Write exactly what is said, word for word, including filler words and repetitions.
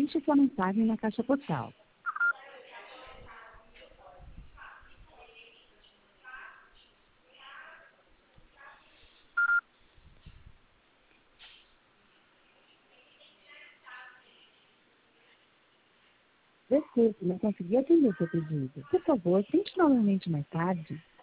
Deixe sua mensagem na caixa postal. Desculpe, não consegui atender seu pedido. Por favor, tente novamente mais tarde.